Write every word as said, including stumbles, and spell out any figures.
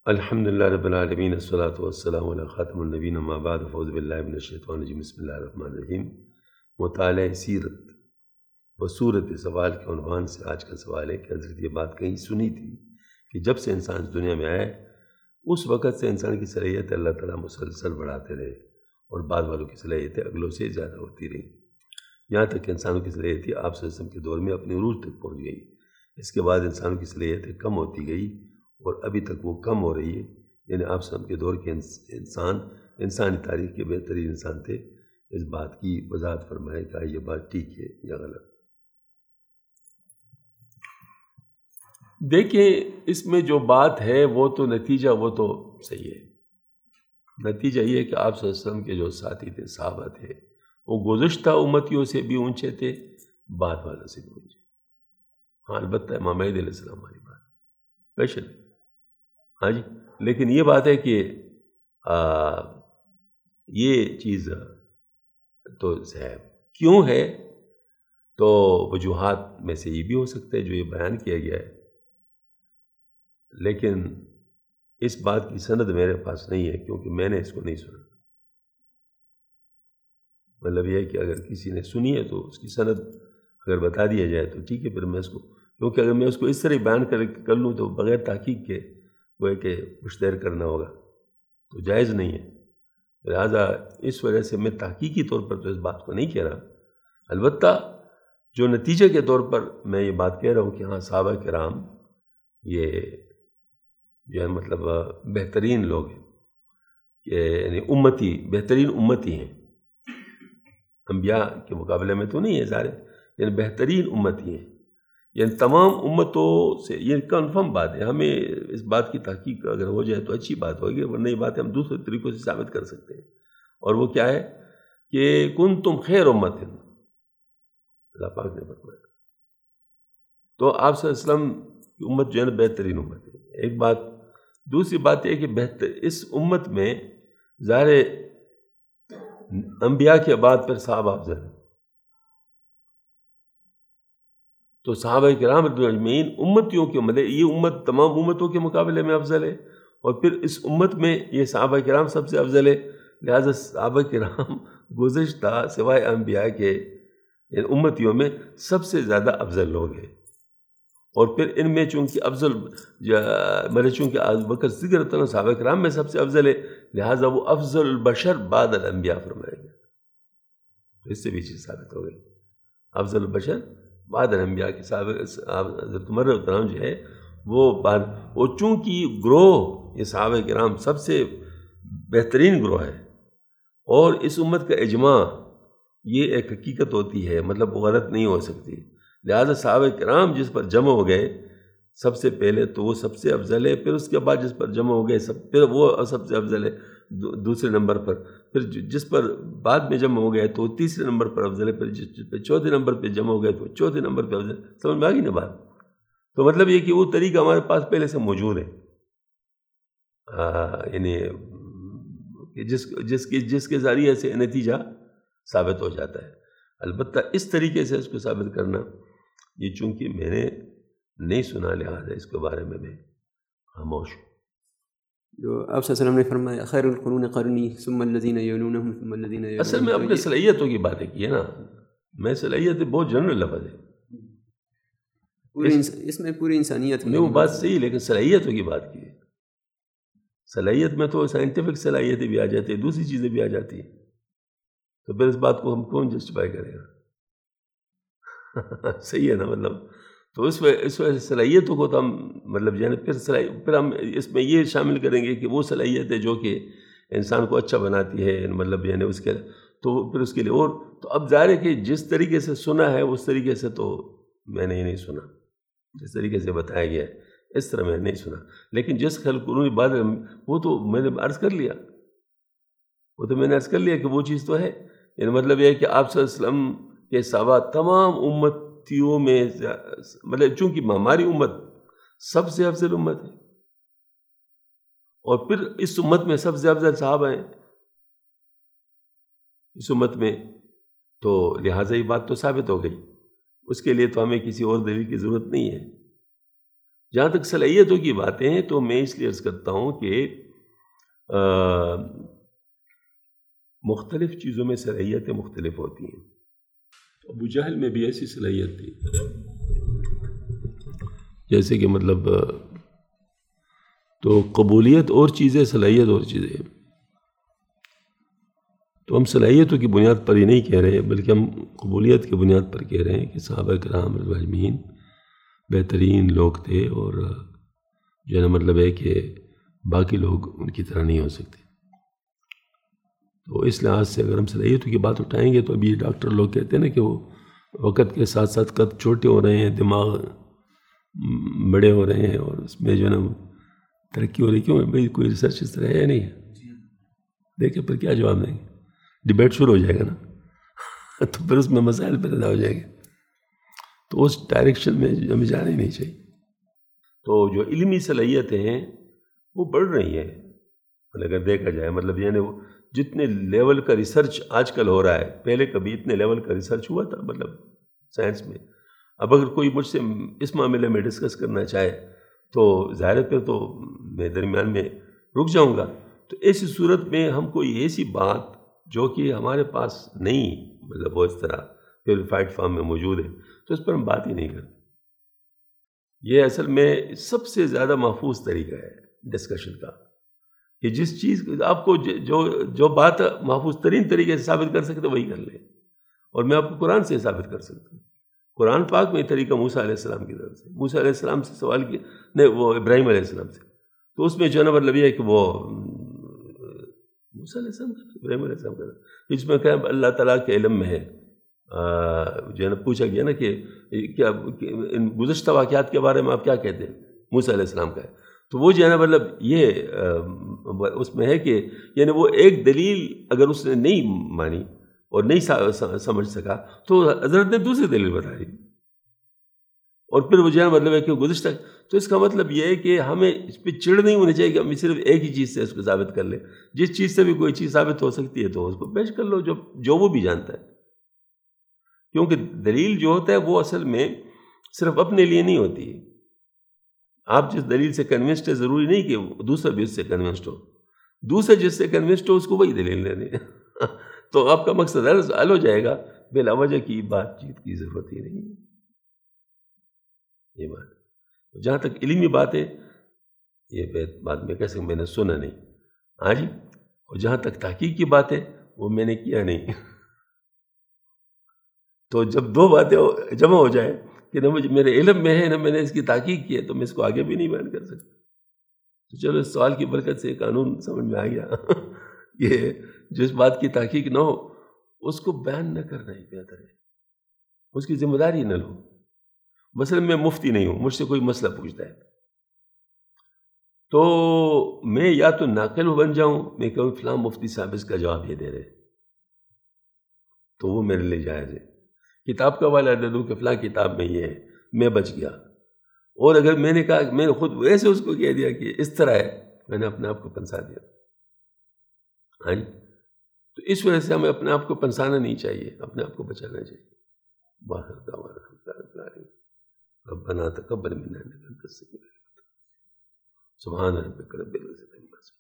الحمد للہ رب العالمین والصلاة والسلام علی خاتم النبین اما بعد فاعوذ باللہ من الشیطان الرجیم بسم اللہ الرحمن الرحیم۔ مطالعہ سیرت بصورت سوال کے عنوان سے آج کا سوال ہے کہ حضرت یہ بات کہیں سنی تھی کہ جب سے انسان اس دنیا میں آئے اس وقت سے انسان کی صلاحیت اللہ تعالیٰ مسلسل بڑھاتے رہے اور بعض والوں کی صلاحیتیں اگلوں سے زیادہ ہوتی رہیں، یہاں تک کہ انسانوں کی صلاحیت آپ صلی اللہ علیہ وسلم کے دور میں اپنی عروج تک پہنچ گئی۔ اس کے بعد انسانوں کی صلاحیتیں کم ہوتی گئی اور ابھی تک وہ کم ہو رہی ہے، یعنی آپ صلی اللہ علیہ وسلم کے دور کے انسان انسانی تاریخ کے بہترین انسان تھے۔ اس بات کی وضاحت فرمائے کہ یہ بات ٹھیک ہے یا غلط۔ دیکھیں، اس میں جو بات ہے وہ تو نتیجہ وہ تو صحیح ہے۔ نتیجہ یہ ہے کہ آپ صلی اللہ علیہ وسلم کے جو ساتھی تھے، صحابہ تھے، وہ گزشتہ امتیوں سے بھی اونچے تھے، بعد والوں سے بھی اونچے۔ ہاں البتہ امام مہدی علیہ السلام والی بات اسپیشل، ہاں جی، لیکن یہ بات ہے کہ آ, یہ چیز تو ہے کیوں ہے، تو وجوہات میں سے یہ بھی ہو سکتا ہے جو یہ بیان کیا گیا ہے، لیکن اس بات کی سند میرے پاس نہیں ہے کیونکہ میں نے اس کو نہیں سنا۔ مطلب یہ ہے کہ اگر کسی نے سنی ہے تو اس کی سند اگر بتا دیا جائے تو ٹھیک ہے، پھر میں اس کو، کیونکہ اگر میں اس کو اس طرح بیان کر کر لوں تو بغیر تحقیق کے وہ ہے کہ کچھ دیر کرنا ہوگا تو جائز نہیں ہے۔ لہٰذا اس وجہ سے میں تحقیقی طور پر تو اس بات کو نہیں کہہ رہا، البتہ جو نتیجے کے طور پر میں یہ بات کہہ رہا ہوں کہ ہاں صحابہ کرام یہ جو ہے مطلب بہترین لوگ ہیں، کہ یعنی امتی بہترین امتی ہیں، انبیاء کے مقابلے میں تو نہیں ہے ظاہر، یعنی بہترین امتی ہیں، یعنی تمام امتوں سے یہ کنفرم بات ہے۔ ہمیں اس بات کی تحقیق اگر ہو جائے تو اچھی بات ہوگی، ورنہ یہ بات ہم دوسرے طریقوں سے ثابت کر سکتے ہیں، اور وہ کیا ہے کہ کنتم خیر امت، اللہ پاک نے فرمایا۔ تو آپ صلی اللہ علیہ وسلم کی امت جو ہے نا بہترین امت ہے، ایک بات۔ دوسری بات یہ کہ بہتر اس امت میں ظاہر انبیاء کے بعد پھر صحابہ افضل ہیں، تو صحابہ کرام رضی اللہ اجمعین امتیوں کے مطلب یہ امت تمام امتوں کے مقابلے میں افضل ہے، اور پھر اس امت میں یہ صحابہ کرام سب سے افضل ہے۔ لہٰذا صحابہ کرام گزشتہ سوائے انبیاء کے یعنی امتیوں میں سب سے زیادہ افضل لوگ ہیں، اور پھر ان میں چونکہ افضل میرے چونکہ ابو بکر صدیق رضی اللہ عنہ صحابہ کرام میں سب سے افضل ہے، لہٰذا وہ افضل البشر بعد الانبیاء فرمایا گیا، تو اس سے بھی چیز ثابت ہو گئی۔ افضل البشر بعد الانبیاء کے صحابہ حضرت عمر رضی اللہ عنہ جو ہے وہ بعد، وہ چونکہ گروہ یہ صحابہ کرام سب سے بہترین گروہ ہے، اور اس امت کا اجماع یہ ایک حقیقت ہوتی ہے، مطلب وہ غلط نہیں ہو سکتی، لہذا صحابہ کرام جس پر جمع ہو گئے سب سے پہلے تو وہ سب سے افضل ہے، پھر اس کے بعد جس پر جمع ہو گئے سب پھر وہ سب سے افضل ہے دوسرے نمبر پر، پھر جس پر بعد میں جمع ہو گئے تو وہ تیسرے نمبر پر افضل ہے، پھر جس پہ چوتھے نمبر پہ جمع ہو گئے تو چوتھے نمبر پہ افضل ہے۔ سمجھ میں آ گئی نا بات؟ تو مطلب یہ کہ وہ طریقہ ہمارے پاس پہلے سے موجود ہے، یعنی جس جس کے جس کے ذریعے سے نتیجہ ثابت ہو جاتا ہے۔ البتہ اس طریقے سے اس کو ثابت کرنا یہ چونکہ میں نے نہیں سنا، لہٰذا اس کے بارے میں میں خاموش ہوں۔ جو آپ صلی اللہ علیہ وسلم نے فرمایا خیر القرون قرنی ثم الذین یلونہم ثم الذین یلونہم، اصل میں اپنے صلاحیتوں کی باتیں کی ہے نا، میں صلاحیت بہت جنرل لفظ ہے، اس میں پوری انسانیت نہیں وہ بات صحیح، لیکن صلاحیتوں کی بات کی ہے۔ صلاحیت میں تو سائنٹیفک صلاحیتیں بھی آ جاتی ہیں، دوسری چیزیں بھی آ جاتی ہیں، تو پھر اس بات کو ہم کون جسٹیفائی کرے گا؟ صحیح ہے نا، مطلب تو اس وجہ اس وجہ سے صلاحیتوں کو تو ہم مطلب جو ہے نا پھر صلاحیت پھر ہم اس میں یہ شامل کریں گے کہ وہ صلاحیت ہے جو کہ انسان کو اچھا بناتی ہے، مطلب یعنی اس کے تو پھر اس کے لیے اور تو اب ظاہر ہے کہ جس طریقے سے سنا ہے اس طریقے سے تو میں نے یہ نہیں سنا، جس طریقے سے بتایا گیا ہے اس طرح میں نے نہیں سنا، لیکن جس خلق قرون بعد وہ تو میں نے عرض کر لیا، وہ تو میں نے عرض کر لیا کہ وہ چیز تو ہے، یعنی مطلب یہ ہے کہ آپ صلی اللہ علیہ وسلم کے سوا تمام امتیوں میں مطلب چونکہ ہماری امت سب سے افضل امت ہے، اور پھر اس امت میں سب سے افضل صحابہ ہیں اس امت میں، تو لہٰذا یہ بات تو ثابت ہو گئی، اس کے لیے تو ہمیں کسی اور دلیل کی ضرورت نہیں ہے۔ جہاں تک صلاحیتوں کی باتیں ہیں تو میں اس لیے عرض کرتا ہوں کہ مختلف چیزوں میں صلاحیتیں مختلف ہوتی ہیں. ابو جہل میں بھی ایسی صلاحیت تھی جیسے کہ مطلب تو قبولیت اور چیزیں، صلاحیت اور چیزیں. تو ہم صلاحیتوں کی بنیاد پر ہی نہیں کہہ رہے بلکہ ہم قبولیت کی بنیاد پر کہہ رہے ہیں کہ صحابہ کرام اجمعین بہترین لوگ تھے، اور جو ہے نا مطلب ہے کہ باقی لوگ ان کی طرح نہیں ہو سکتے. تو اس لحاظ سے اگر ہم صلاحیتوں کی بات اٹھائیں گے تو ابھی ڈاکٹر لوگ کہتے ہیں نا کہ وہ وقت کے ساتھ ساتھ قد چھوٹے ہو رہے ہیں، دماغ بڑے ہو رہے ہیں، اور اس میں جو ہے نا ترقی ہو رہی. کیوں بھائی کوئی ریسرچ اس طرح ہے نہیں ہے؟ دیکھیں پھر کیا جواب دیں گے؟ ڈبیٹ شروع ہو جائے گا نا تو پھر اس میں مسائل پیدا ہو جائیں گے. تو اس ڈائریکشن میں ہمیں جانا ہی نہیں چاہیے. تو جو علمی صلاحیتیں ہیں وہ بڑھ رہی ہیں اگر دیکھا جائے، مطلب یعنی وہ جتنے لیول کا ریسرچ آج کل ہو رہا ہے، پہلے کبھی اتنے لیول کا ریسرچ ہوا تھا مطلب سائنس میں. اب اگر کوئی مجھ سے اس معاملے میں ڈسکس کرنا چاہے تو ظاہر پہ تو میں درمیان میں رک جاؤں گا. تو ایسی صورت میں ہم کوئی ایسی بات جو کہ ہمارے پاس نہیں، مطلب وہ اس طرح پیوریفائڈ فارم میں موجود ہے، تو اس پر ہم بات ہی نہیں کرتے. یہ اصل میں سب سے زیادہ محفوظ طریقہ ہے ڈسکشن کا، کہ جس چیز آپ کو جو جو بات محفوظ ترین طریقے سے ثابت کر سکتے وہی کر لیں. اور میں آپ کو قرآن سے ثابت کر سکتا ہوں. قرآن پاک میں طریقہ موسیٰ علیہ السلام کی طرف سے، موسیٰ علیہ السلام سے سوال کیا، نہیں وہ ابراہیم علیہ السلام سے. تو اس میں جو ہے نا مطلب یہ ہے کہ وہ موسیٰ علیہ السلام کا ابراہیم علیہ السلام کا اس میں کہ اللہ تعالیٰ کے علم میں ہے. جو ہے نا پوچھا گیا نا کہ کیا ان گزشتہ واقعات کے بارے میں آپ کیا کہتے ہیں؟ موسیٰ علیہ السلام کا ہے. تو وہ جو ہے نا مطلب یہ اس میں ہے کہ یعنی وہ ایک دلیل اگر اس نے نہیں مانی اور نہیں سمجھ سکا تو حضرت نے دوسری دلیل بتائی، اور پھر وہ جو ہے مطلب ہے کہ گزشتہ. تو اس کا مطلب یہ ہے کہ ہمیں اس پہ چڑ نہیں ہونی چاہیے کہ ہم صرف ایک ہی چیز سے اس کو ثابت کر لیں. جس چیز سے بھی کوئی چیز ثابت ہو سکتی ہے تو اس کو پیش کر لو جو جو وہ بھی جانتا ہے. کیونکہ دلیل جو ہوتا ہے وہ اصل میں صرف اپنے لیے نہیں ہوتی ہے. آپ جس دلیل سے کنونسڈ ہے ضروری نہیں کہ دوسرا بھی اس سے کنونسڈ ہو. دوسرا جس سے کنونسڈ ہو اس کو وہی دلیل لینی ہے تو آپ کا مقصد حل ہو جائے گا. بلا وجہ کی بات چیت کی ضرورت ہی نہیں. یہ بات جہاں تک علمی بات ہے یہ بات میں کیسے میں نے سنا نہیں ہاں جی. اور جہاں تک تحقیق کی بات ہے وہ میں نے کیا نہیں. تو جب دو باتیں جمع ہو جائے کہ نہ مجھے میرے علم میں ہے نہ میں نے اس کی تحقیق کی ہے تو میں اس کو آگے بھی نہیں بیان کر سکتا. تو چلو اس سوال کی برکت سے قانون سمجھ میں آ گیا کہ جس بات کی تحقیق نہ ہو اس کو بیان نہ کرنا ہی بہتر ہے. اس کی ذمہ داری نہ لو. مثلا میں مفتی نہیں ہوں، مجھ سے کوئی مسئلہ پوچھتا ہے تو میں یا تو ناقل بن جاؤں، میں کہوں فلاں مفتی صاحب اس کا جواب یہ دے رہے تو وہ میرے لیے جائز ہے. کتاب کا حوالہ دے دوں کہ فلاں کتاب میں یہ ہے، میں بچ گیا. اور اگر میں نے کہا میں نے خود ویسے اس کو کہہ دیا کہ اس طرح ہے، میں نے اپنے آپ کو پنسا دیا. ہاں جی. تو اس وجہ سے ہمیں اپنے آپ کو پنسانا نہیں چاہیے، اپنے آپ کو بچانا چاہیے. باہر دعوانا ربنا تقبل منا انک انت السمیع العلیم سبحان ربک رب العزۃ عما یصفون.